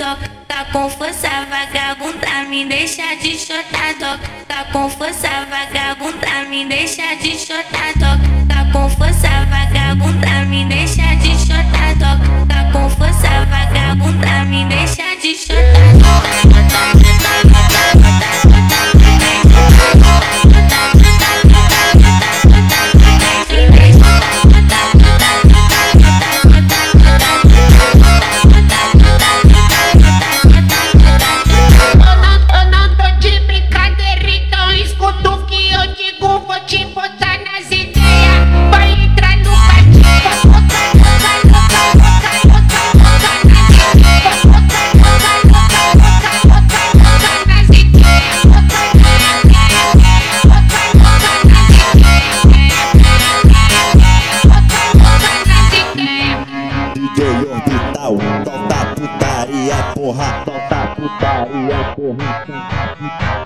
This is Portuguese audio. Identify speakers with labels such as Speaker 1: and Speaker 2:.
Speaker 1: toca com força, vagabunda, me deixa de chotar, toca com força, vagabunda, me deixa de chotar, toca com força, vagabunda, me deixa de chotar, toca com força, vagabunda, me deixa de chotar.
Speaker 2: Orbital, solta putaria, porra, solta putaria, porra.